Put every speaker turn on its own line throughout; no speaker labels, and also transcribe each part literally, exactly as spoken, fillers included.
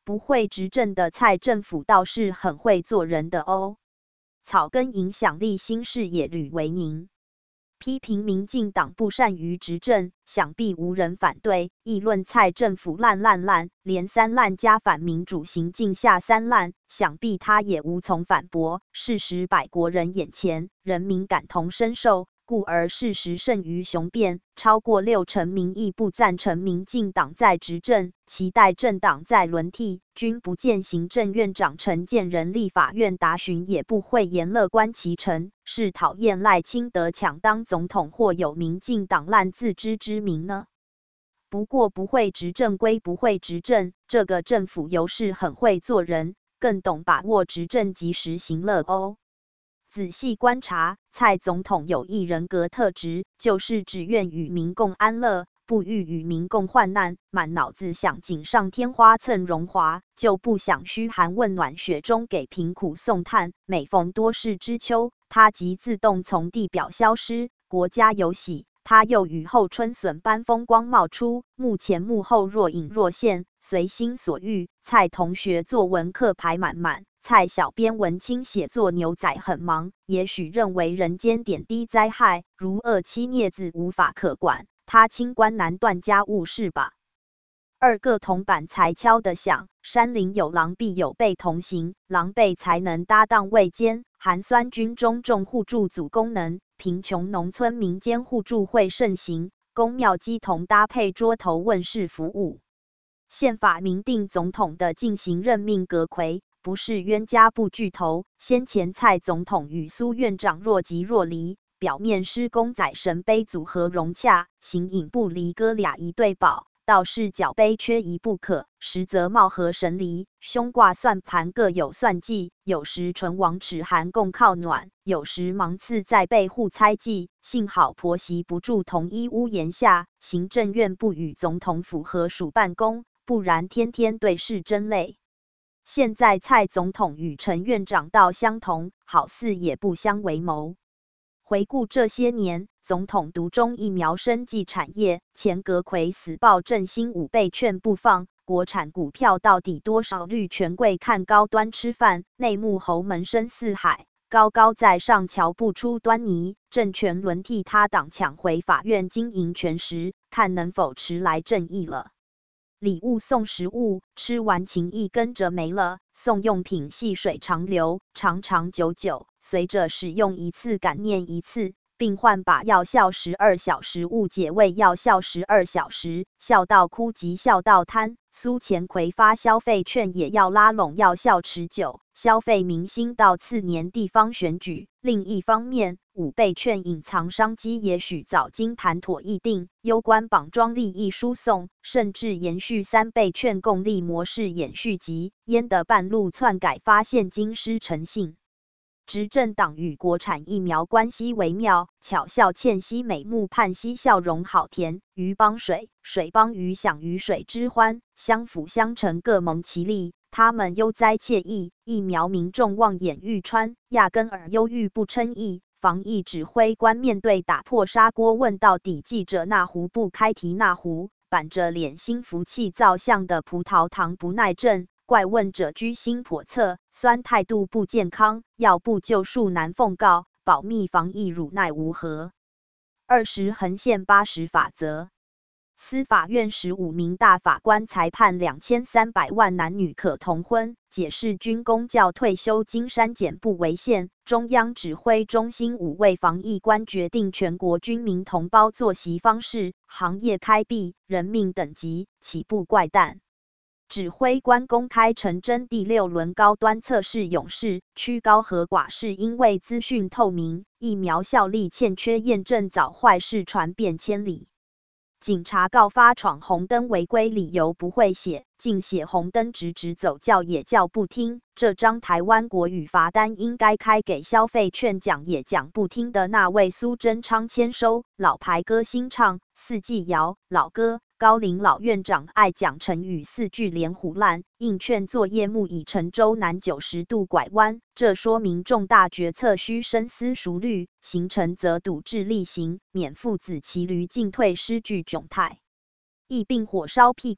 不会执政的蔡政府倒是很会做人的哦。草根影响力新视野吕维宁批评民进党不善于执政，想必无人反对，议论蔡政府烂烂烂，连三烂加反民主行径下三烂，想必他也无从反驳。事实摆国人眼前，人民感同身受，故而事实胜于雄辩，超过六成民意不赞成民进党在执政，期待政党在轮替，均不见行政院长陈建仁立法院答询也不讳言乐观其成，是讨厌赖清德抢当总统或有民进党烂自知之明呢？不过不会执政归不会执政，这个政府尤是很会做人，更懂把握执政及时行乐哦。仔细观察，蔡总统有一人格特质，就是只愿与民共安乐，不欲与民共患难，满脑子想锦上添花蹭荣华，就不想嘘寒问暖雪中给贫苦送炭。每逢多事之秋，他即自动从地表消失，国家有喜，他又雨后春笋般风光冒出，幕前幕后若隐若现，随心所欲。蔡同学作文课排满满，蔡小编文青写作牛仔很忙，也许认为人间点滴灾害如恶妻孽子无法可管，他清官难断家务事吧。二个铜板才敲得响，山林有狼必有狈同行，狼狈才能搭档卫间，寒酸军中重互助组功能，贫穷农村民间互助会盛行，公庙鸡同搭配桌头问世服务。宪法明定总统的进行任命阁揆，不是冤家不聚头。先前蔡总统与苏院长若即若离，表面施公仔神杯组合融洽，形影不离哥俩一对宝，倒是脚杯缺一不可，实则貌合神离，胸挂算盘各有算计，有时唇亡齿寒共靠暖，有时芒刺在背互猜忌。幸好婆媳不住同一屋檐下，行政院不与总统府合署办公，不然天天对视真累。现在蔡总统与陈院长道相同，好似也不相为谋。回顾这些年，总统独钟疫苗生技产业，前阁揆死抱振兴五倍券不放，国产股票到底多少绿权贵看高端吃饭，内幕侯门深似海，高高在上瞧不出端倪，政权轮替他党抢回法院经营权时，看能否迟来正义了。礼物送食物，吃完情谊跟着没了，送用品细水长流，长长久久，随着使用一次感念一次。病患把药效十二小时误解为药效十二小时，笑到哭及笑到瘫。苏前揆发消费券也要拉拢药效持久，消费民心到次年地方选举。另一方面，五倍券隐藏商机也许早经谈妥议定，攸关绑桩利益输送，甚至延续三倍券共利模式演续集，焉得半路篡改发现经失诚信。执政党与国产疫苗关系微妙，巧笑倩兮美目盼兮笑容好甜，鱼帮水，水帮鱼享鱼水之欢，相辅相成各蒙其利。他们悠哉惬意，疫苗民众望眼欲穿，压根儿忧郁不称意。防疫指挥官面对打破砂锅问到底记者那壶不开提那壶，板着脸心浮气躁像的葡萄糖不耐症。怪问者居心叵测，酸态度不健康，要不救赎难奉告，保密防疫汝奈无何。二十横线八十法则。司法院十五名大法官裁判两千三百万男女可同婚，解释军公教退休金删减不违宪。中央指挥中心五位防疫官决定全国军民同胞作息方式、行业开闭、人命等级，岂不怪诞？指挥官公开陈真第六轮高端测试勇士，区高和寡是因为资讯透明，疫苗效力欠缺验证，早坏事传遍千里。警察告发闯红灯违规理由不会写，竟写红灯直直走叫也叫不听，这张台湾国语罚单应该开给消费券讲也讲不听的那位苏贞昌签收。老牌歌星唱四季谣，老歌。高龄老院长爱讲成语四句连胡烂，应劝作业木已成舟南九十度拐弯，这说明重大决策需深思熟虑，行程则笃志力行，免父子骑驴进退失据窘态。疫病火烧屁股，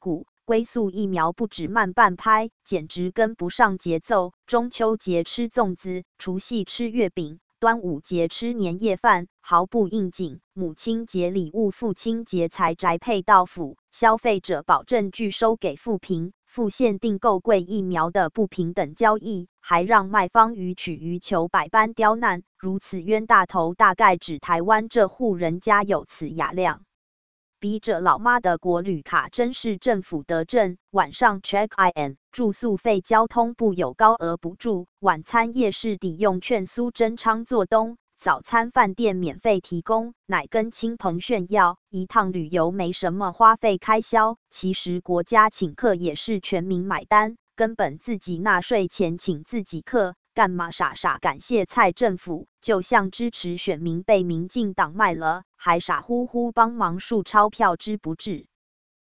归宿疫苗不止慢半拍，简直跟不上节奏。中秋节吃粽子，除夕吃月饼，端午节吃年夜饭，毫不应景。母亲节礼物，父亲节才宅配到府，消费者保证拒收给负评。附限订购贵疫苗的不平等交易，还让卖方予取予求，百般刁难。如此冤大头，大概指台湾这户人家有此雅量。逼着老妈的国旅卡真是政府德政，晚上 check in 住宿费交通部有高额补助，晚餐夜市抵用券苏贞昌做东，早餐饭店免费提供，乃跟亲朋炫耀，一趟旅游没什么花费开销，其实国家请客也是全民买单，根本自己纳税钱请自己客，干嘛傻傻感谢蔡政府，就像支持选民被民进党卖了，还傻乎乎帮忙数钞票，知不知？